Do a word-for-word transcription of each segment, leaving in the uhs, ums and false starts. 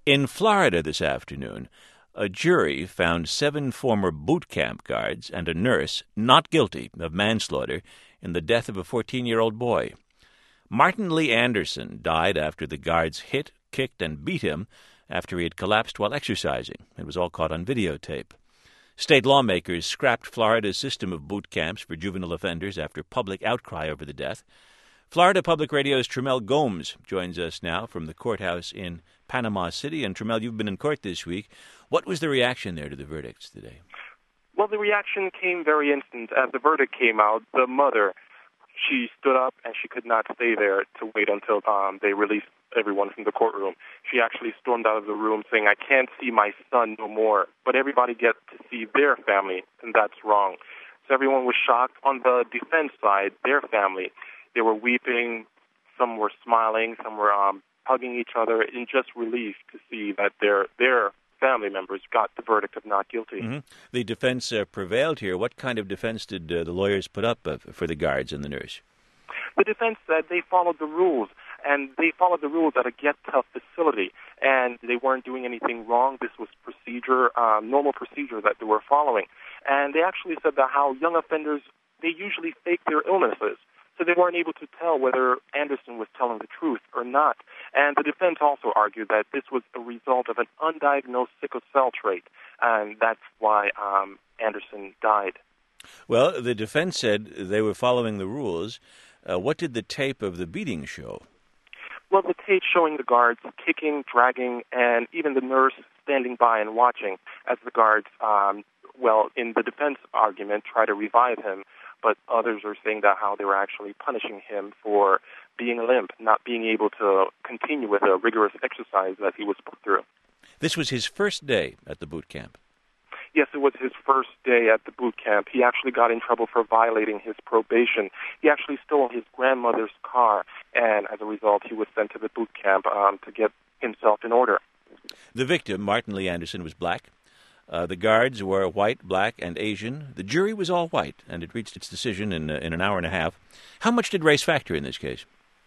In Florida this afternoon, a jury found seven former boot camp guards and a nurse not guilty of manslaughter in the death of a fourteen-year-old boy. Martin Lee Anderson died after the guards hit, kicked, and beat him after he had collapsed while exercising. It was all caught on videotape. State lawmakers scrapped Florida's system of boot camps for juvenile offenders after public outcry over the death. Florida Public Radio's Tremel Gomes joins us now from the courthouse in Panama City. And Tremel, you've been in court this week. What was the reaction there to the verdicts today? Well, the reaction came very instant. As the verdict came out, the mother, she stood up and she could not stay there to wait until um, they released everyone from the courtroom. She actually stormed out of the room saying, "I can't see my son no more, but everybody gets to see their family, and that's wrong." So everyone was shocked. On the defense side, their family, they were weeping, some were smiling, some were um, hugging each other in just relief to see that their their family members got the verdict of not guilty. Mm-hmm. The defense uh, prevailed here. What kind of defense did uh, the lawyers put up uh, for the guards and the nurse? The defense said they followed the rules, and they followed the rules at a Get Tough facility, and they weren't doing anything wrong. This was procedure, um, normal procedure that they were following. And they actually said that how young offenders, they usually fake their illnesses. So they weren't able to tell whether Anderson was telling the truth or not. And the defense also argued that this was a result of an undiagnosed sickle cell trait, and that's why um, Anderson died. Well, the defense said they were following the rules. Uh, what did the tape of the beating show? Well, the tape showing the guards kicking, dragging, and even the nurse standing by and watching as the guards, um, well, in the defense argument, try to revive him. But others are saying that how they were actually punishing him for being limp, not being able to continue with a rigorous exercise that he was put through. This was his first day at the boot camp. Yes, it was his first day at the boot camp. He actually got in trouble for violating his probation. He actually stole his grandmother's car, and as a result, he was sent to the boot camp um, to get himself in order. The victim, Martin Lee Anderson, was black. Uh, the guards were white, black, and Asian. The jury was all white, and it reached its decision in, uh, in an hour and a half. How much did race factor in this case?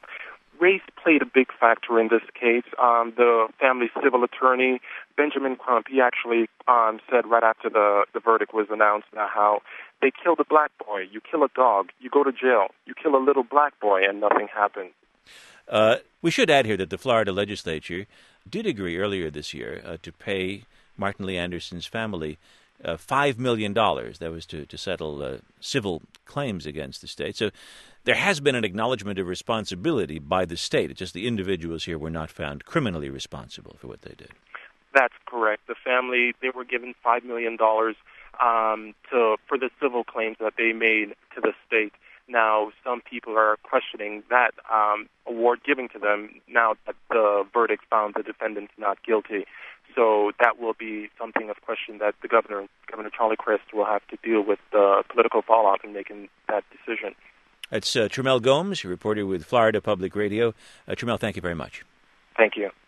Race played a big factor in this case. Um, the family's civil attorney, Benjamin Crump, he actually um, said right after the, the verdict was announced that how they killed a black boy. You kill a dog, you go to jail. You kill a little black boy, and nothing happened. Uh, we should add here that the Florida legislature did agree earlier this year uh, to pay Martin Lee Anderson's family uh, five million dollars. That was to, to settle uh, civil claims against the state. So there has been an acknowledgement of responsibility by the state. It's just the individuals here were not found criminally responsible for what they did. That's correct. The family, they were given five million dollars um, to for the civil claims that they made to the state. Now, some people are questioning that um, award given to them now that the verdict found the defendants not guilty. So that will be something of question that the governor, Governor Charlie Crist, will have to deal with the political fallout in making that decision. That's uh, Tremel Gomes, reporter with Florida Public Radio. Uh, Tremel, thank you very much. Thank you.